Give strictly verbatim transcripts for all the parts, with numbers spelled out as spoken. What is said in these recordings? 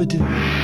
Badu.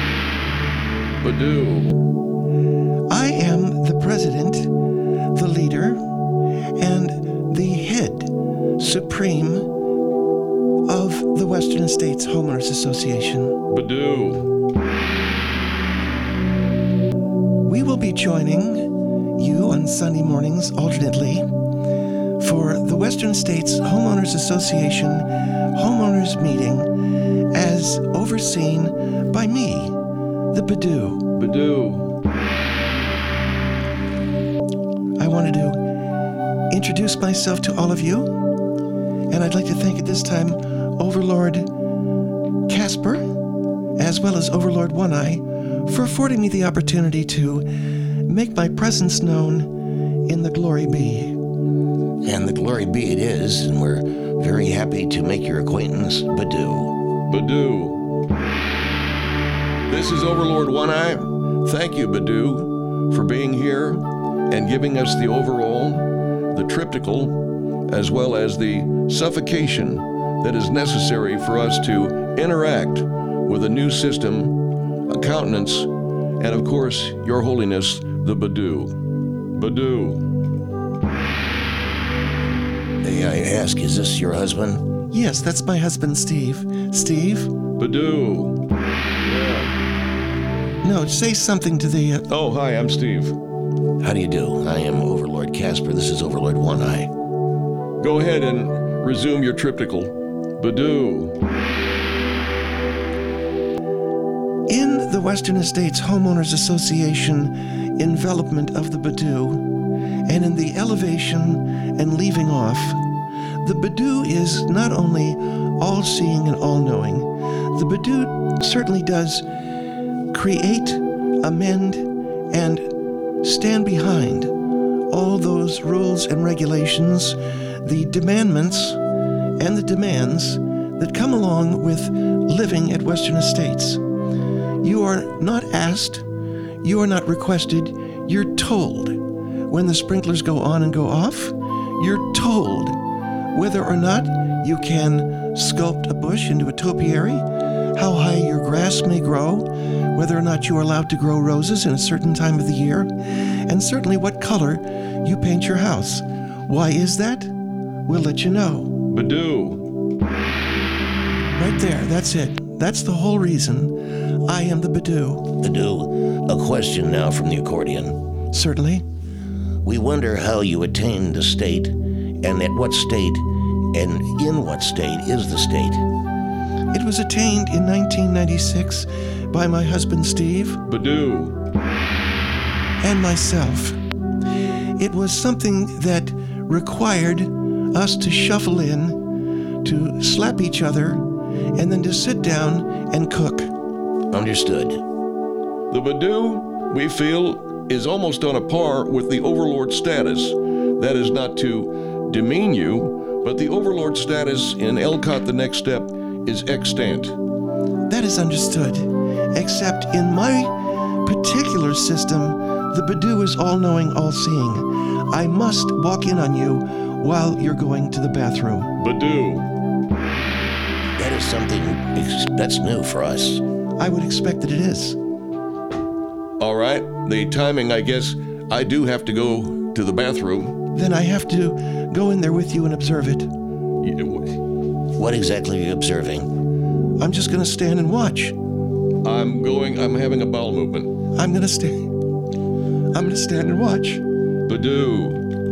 Badu. I am the president, the leader, and the head supreme of the Western States Homeowners Association. Badu. We will be joining you on Sunday mornings alternately for the Western States Homeowners Association Homeowners Meeting as overseen by me, the Badu. Badu. I wanted to introduce myself to all of you, and I'd like to thank at this time Overlord Casper, as well as Overlord One Eye, for affording me the opportunity to make my presence known in the Glory Be. And the Glory Be it is, and we're very happy to make your acquaintance, Badu. Badu. This is Overlord One Eye. Thank you, Badu, for being here and giving us the overall, the triptychal, as well as the suffocation that is necessary for us to interact with a new system, a countenance, and of course, Your Holiness, the Badu. Badu. May I ask, is this your husband? Yes, that's my husband, Steve. Steve? Badu. Yeah. No, say something to the... Uh... Oh, hi, I'm Steve. How do you do? I am Overlord Casper. This is Overlord One Eye. Go ahead and resume your triptychal. Badu. In the Western Estates Homeowners Association envelopment of the Badu, and in the elevation and leaving off, the Badu is not only all-seeing and all-knowing, the Badu certainly does create, amend, and stand behind all those rules and regulations, the demandments and the demands that come along with living at Western Estates. You are not asked, you are not requested, you're told. When the sprinklers go on and go off, you're told whether or not you can sculpt a bush into a topiary, how high your grass may grow, whether or not you are allowed to grow roses in a certain time of the year, and certainly what color you paint your house. Why is that? We'll let you know. Badu. Right there, that's it. That's the whole reason I am the Badu. Badu, a question now from the accordion. Certainly. We wonder how you attained the state, and at what state, and in what state is the state? It was attained in nineteen ninety-six by my husband Steve. Badu. And myself. It was something that required us to shuffle in, to slap each other, and then to sit down and cook. Understood. The Badu, we feel, is almost on a par with the Overlord status. That is not to demean you, but the Overlord status in Elcott the Next Step is extant. That is understood, except in my particular system, the Badu is all-knowing, all-seeing. I must walk in on you while you're going to the bathroom. Badu. That is something ex- that's new for us. I would expect that it is. All right, the timing, I guess, I do have to go to the bathroom. Then I have to go in there with you and observe it. Yeah, wh- What exactly are you observing? I'm just going to stand and watch. I'm going, I'm having a bowel movement. I'm going to stand. I'm going to stand and watch. Badu.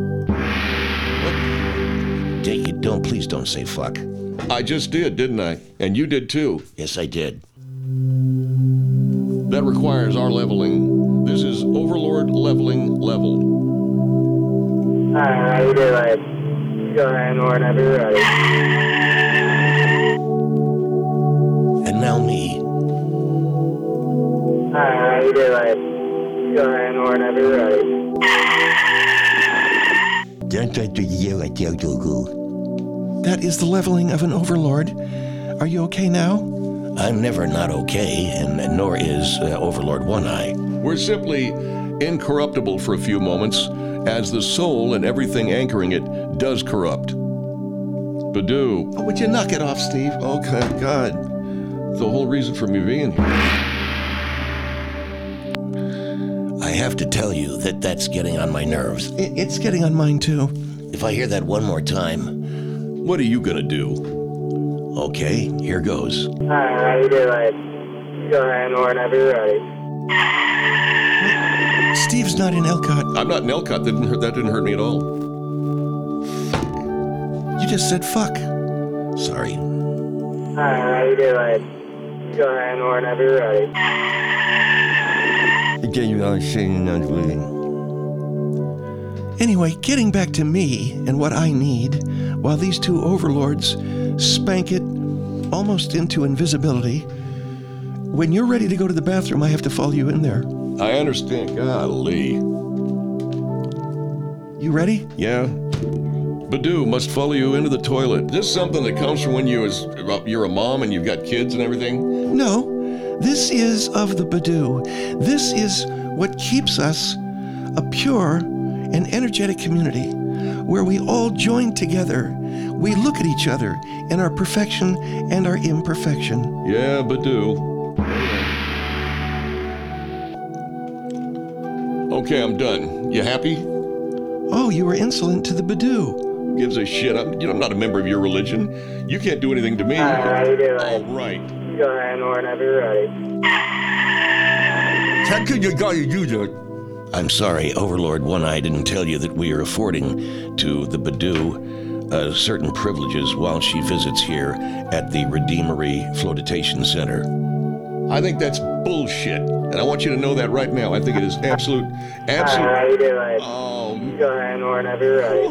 D- you don't, please don't say fuck. I just did, didn't I? And you did too. Yes, I did. That requires our leveling. This is Overlord leveling level. Hi, how you doing? Go ahead whenever you're ready. And now me. Hi, how you doing? Go ahead whenever you're ready. That is the leveling of an overlord. Are you okay now? I'm never not okay, and nor is uh, Overlord One Eye. We're simply incorruptible for a few moments, as the soul and everything anchoring it does corrupt. Badu. Oh, would you knock it off, Steve? Oh, God. God. the whole reason for me being here. I have to tell you that that's getting on my nerves. I- It's getting on mine, too. If I hear that one more time, What are you gonna do? okay, here goes. Hi, how you doing? Go ahead whenever you're ready. Steve's not in Elcott. I'm not in Elcott. That didn't hurt, that didn't hurt me at all. You just said fuck. Sorry. Hi, how you doing? Go ahead whenever you're ready. Anyway, getting back to me and what I need, while these two overlords spank it almost into invisibility, when you're ready to go to the bathroom, I have to follow you in there. I understand. Golly. You ready? Yeah. Badoo must follow you into the toilet. This something that comes from when you was you're a mom and you've got kids and everything? No, this is of the Badoo. This is what keeps us a pure and energetic community where we all join together. We look at each other in our perfection and our imperfection. Yeah, Badoo. Okay, I'm done. You happy? Oh, you were insolent to the Badoo. Who gives a shit? I'm, you know, I'm not a member of your religion. You can't do anything to me. Hi, how you doing? All right. Go ahead whenever you're ready. How could you guys do that? I'm sorry, Overlord One-Eye didn't tell you that we are affording to the Badoo uh, certain privileges while she visits here at the Redeemery Flotation Center. I think that's bullshit. And I want you to know that right now. I think it is absolute, Hi, absolute. how you doing? Um, Go ahead whenever you're ready.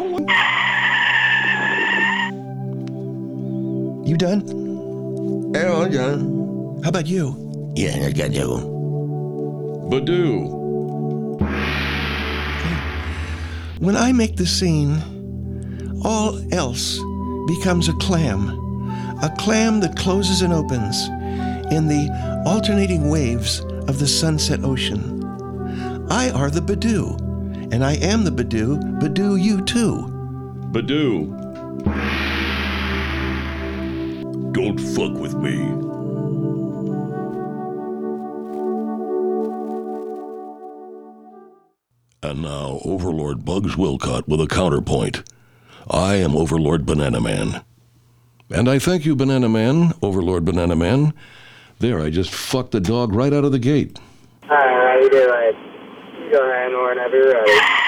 You done? Yeah, I'm done. How about you? Yeah, I got you. Badoo. When I make the scene, all else becomes a clam. A clam that closes and opens in the alternating waves of the sunset ocean. I are the Badoo, and I am the Badoo. Badoo you too. Badoo. Don't fuck with me. And now, Overlord Bugs Wilcott with a counterpoint. I am Overlord Banana Man. And I thank you, Banana Man, Overlord Banana Man. There, I just fucked the dog right out of the gate. Hi, how you doing? Go ahead whenever you're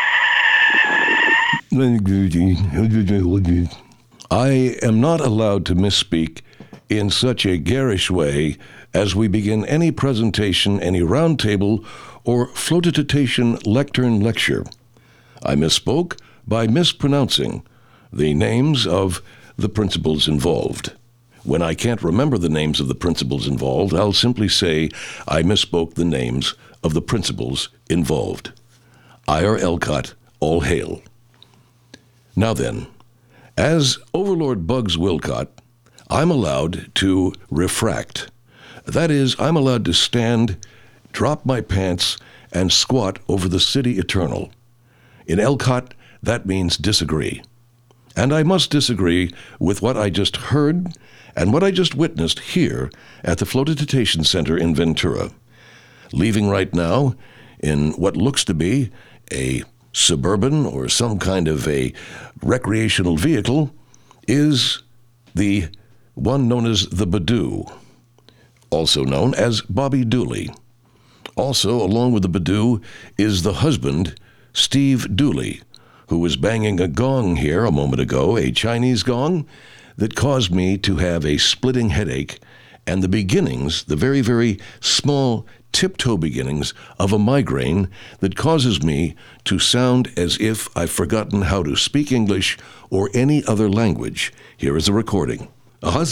ready. I am not allowed to misspeak in such a garish way as we begin any presentation, any roundtable, or floatitation lectern lecture. I misspoke by mispronouncing the names of the principals involved. When I can't remember the names of the principals involved, I'll simply say I misspoke the names of the principals involved. I R Elcott, all hail. Now then, as Overlord Bugs Wilcott, I'm allowed to refract. That is, I'm allowed to stand, drop my pants, and squat over the city eternal. In Elcott, that means disagree. And I must disagree with what I just heard and what I just witnessed here at the Flotation Center in Ventura. Leaving right now in what looks to be a Suburban or some kind of a recreational vehicle is the one known as the Badoo, also known as Bobby Dooley. Also, along with the Badoo, is the husband, Steve Dooley, who was banging a gong here a moment ago, a Chinese gong, that caused me to have a splitting headache and the beginnings, the very, very small tiptoe beginnings of a migraine that causes me to sound as if I've forgotten how to speak English or any other language. Here is a recording. That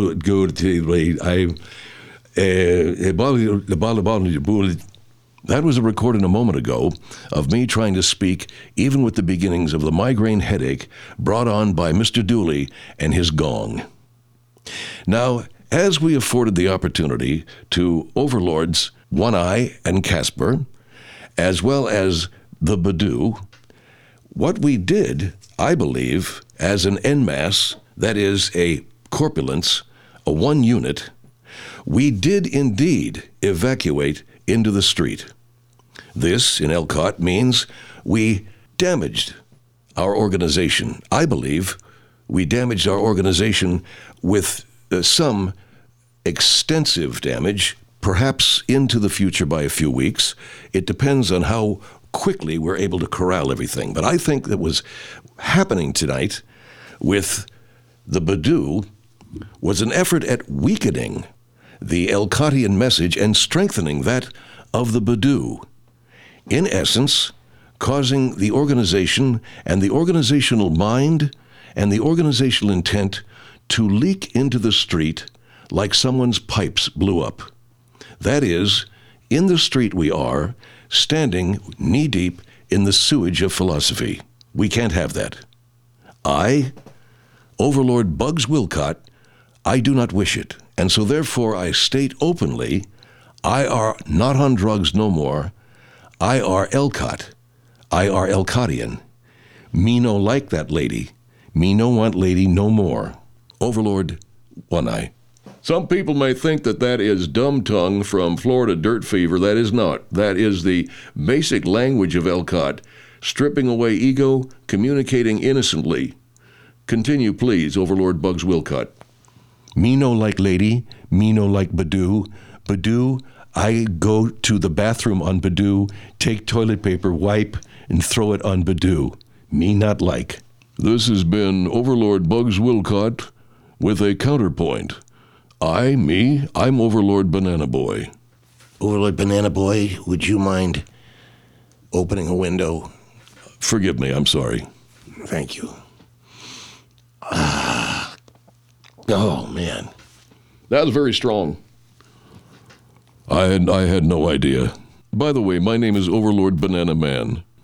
was a recording a moment ago of me trying to speak, even with the beginnings of the migraine headache brought on by Mister Dooley and his gong. Now, as we afforded the opportunity to Overlords One-Eye and Casper, as well as the Badoo, what we did, I believe, as an en masse, that is, a corpulence, a one unit, We did indeed evacuate into the street. This, in Elcott, means we damaged our organization. I believe we damaged our organization with uh, some extensive damage, perhaps into the future by a few weeks. It depends on how quickly we're able to corral everything. But I think that was happening tonight with the Badu was an effort at weakening the Elcottian message and strengthening that of the Badu. In essence, causing the organization and the organizational mind and the organizational intent to leak into the street like someone's pipes blew up. That is, in the street we are, standing knee-deep in the sewage of philosophy. We can't have that. I, Overlord Bugs Wilcott, I do not wish it, and so therefore I state openly, I are not on drugs no more. I are Elcott. I are Elcottian. Me no like that lady. Me no want lady no more. Overlord One Eye. Some people may think that that is dumb tongue from Florida Dirt Fever. That is not. That is the basic language of Elcott, stripping away ego, communicating innocently. Continue, please, Overlord Bugs Wilcott. Me no like lady, me no like Badu. Badu, I go to the bathroom on Badu, take toilet paper, wipe, and throw it on Badu. Me not like. This has been Overlord Bugs Wilcott with a counterpoint. I, me, I'm Overlord Banana Boy. Overlord Banana Boy, would you mind opening a window? Forgive me, I'm sorry. Thank you. Ah. Oh, man. That was very strong. I had, I had no idea. By the way, my name is Overlord Banana Man.